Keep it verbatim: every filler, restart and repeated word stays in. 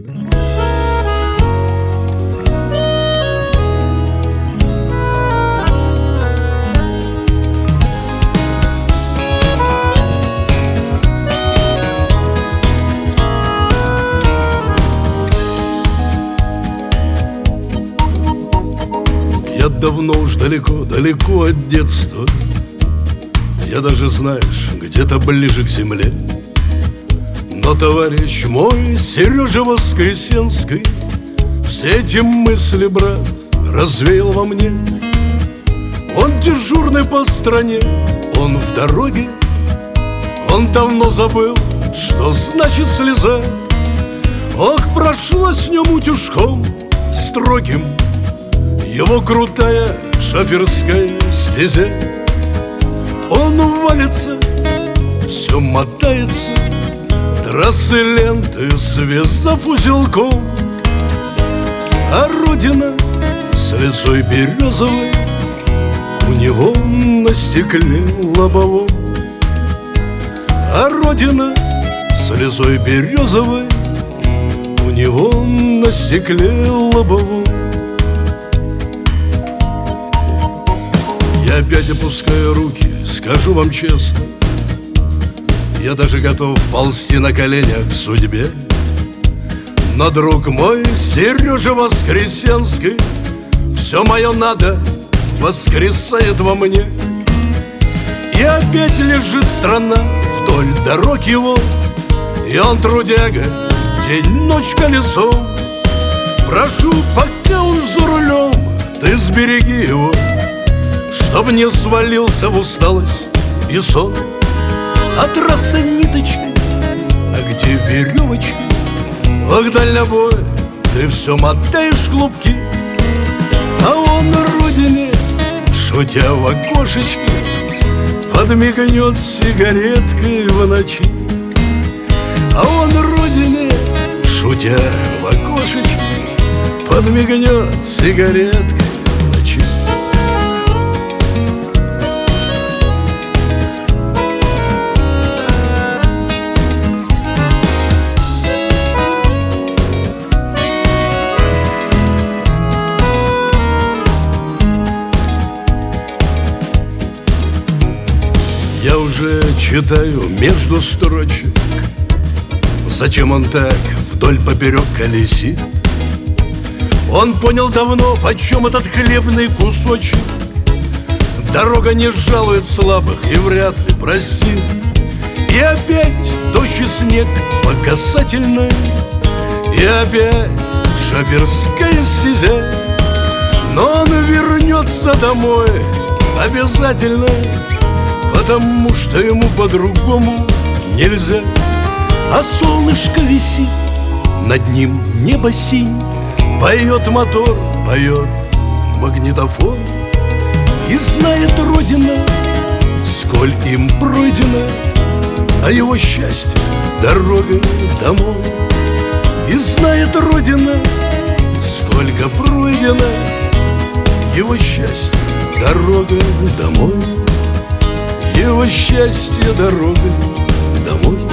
Я давно уж далеко, далеко от детства. Я даже, знаешь, где-то ближе к земле. Но товарищ мой, Сережа Воскресенский, все эти мысли, брат, развеял во мне. Он дежурный по стране, он в дороге. Он давно забыл, что значит слеза. Ох, прошла с нем утюжком строгим его крутая шоферская стезя. Он валится, все мотается, трассы ленты связав узелком. А родина слезой березовой у него на стекле лобовом. А родина слезой березовой у него на стекле лобовом. Я опять опускаю руки, скажу вам честно, я даже готов ползти на коленях к судьбе. Но, друг мой, Сережа Воскресенский, все мое надо воскресает во мне. И опять лежит страна вдоль дорог его, и он трудяга, день-ночь колесом. Прошу, пока он за рулем, ты сбереги его, чтоб не свалился в усталость и сон. А трасса ниточкой, а где веревочки? Ох, дальнобой, ты все мотаешь клубки. А он на родине, шутя в окошечке, подмигнет сигареткой в ночи. А он на родине, шутя в окошечке, подмигнет сигареткой в ночи. Я уже читаю между строчек, зачем он так вдоль поперек колесит. Он понял давно, почем этот хлебный кусочек. Дорога не жалует слабых и вряд ли простит. И опять дождь и снег по касательной, и опять шоферская стезя. Но он вернется домой обязательно, потому что ему по-другому нельзя. А солнышко висит, над ним небо синь, поет мотор, поет магнитофон. И знает родина, сколь им пройдено, а его счастье дорога домой. И знает родина, сколько пройдено, его счастье дорога домой. Его счастье дорога домой.